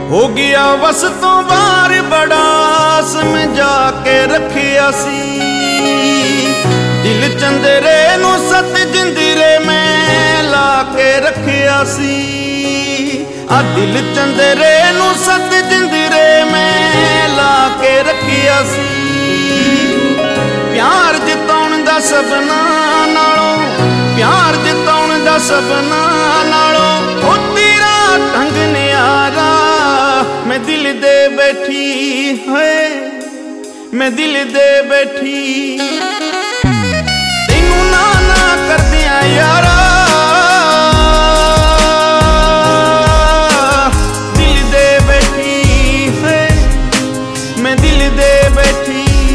हो गया बस तो बार बड़ा समझा के रखिया सी दिल चंदरे नू सत जिंदरे में ला के रखिया सी आ दिल चंदरे नू सत जिंदरे में ला के रखिया सी प्यार जिताउण दा सबना नालों प्यार जिताउण दा सबना नालों ओ तेरा ढंग न्यारा मैं दिल दे बैठी है मैं दिल दे बैठी तेनू ना ना कर दिया यारा दिल दे बैठी है मैं दिल दे बैठी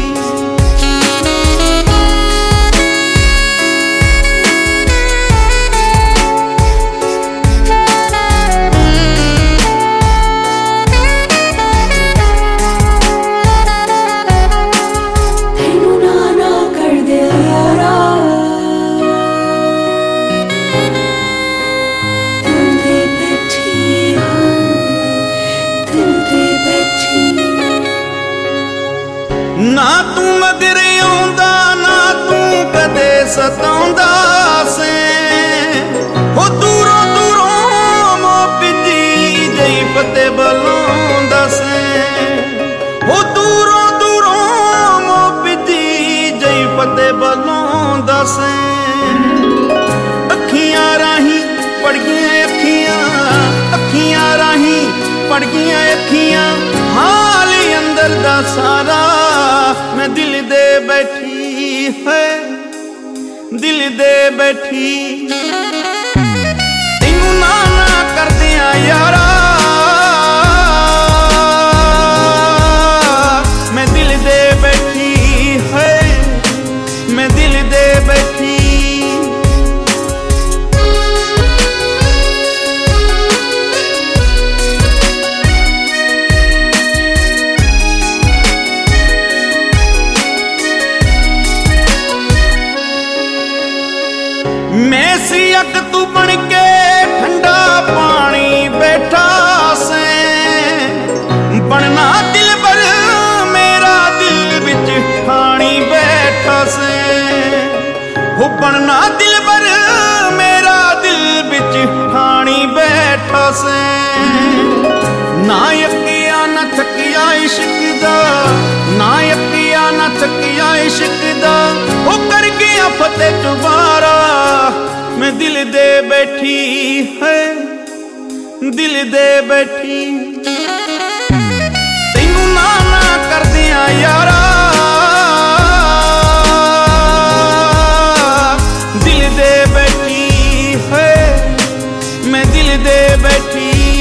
ना तू मगर आउंदा ना तू कदे सताउंदा से हो दूरों दूरों मो पिजी जई पते बलाउंदा से हो दूरों दूरों मो पिजी जई पते बलाउंदा से अखियां राही पड़ गईयां अखियां अखियां राही पड़ गईयां अखियां हाल अंदर दा सारा मैं दिल दे बैठी है दिल दे बैठी तेनू ना ना कर दिया यारा मैं दिल दे बैठी है मैं दिल दे बैठी मैं सी अग तू बन के ठंडा पानी बैठा से बनना दिल भर मेरा दिल बिच पानी बैठा से हो बनना दिल भर मेरा दिल बिच पानी बैठा से ना यकिया ना थकिया इश्क दा ना यकिया ना थकिया इश्क दा हो कर गया फतेह दोबारा मैं दिल दे बैठी है दिल दे बैठी तेनू ना ना कर दिया यारा दिल दे बैठी है मैं दिल दे बैठी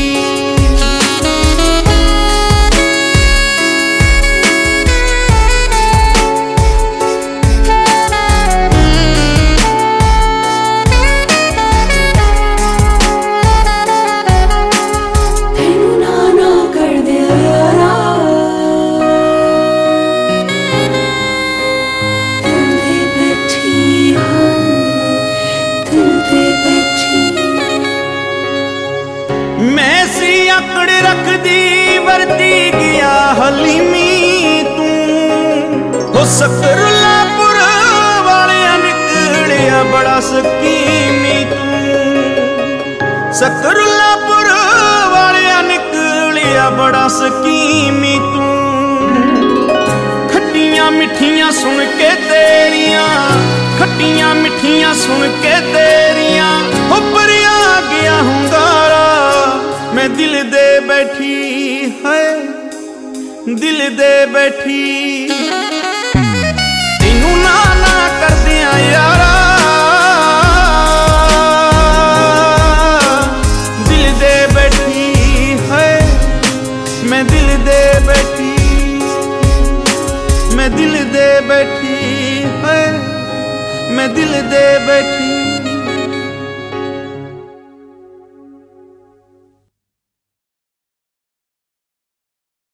मैं सी अकड़ रख दी वरती गया हलीमी तू हो सकरुल्लापुर वाले निकलिया बड़ा सकीमी तू सकरुल्लापुर वाले निकलिया बड़ा सकीमी तू खट्टियां मिठियां सुन के तेरियां खट्टियां मिठियां सुन के तेरियां हो परिया गया हुंगारा मैं दिल दे बैठी है दिल दे बैठी तेनू ना ना कर दिया यारा दिल दे बैठी है मैं दिल दे बैठी मैं दिल दे बैठी है मैं दिल दे बैठी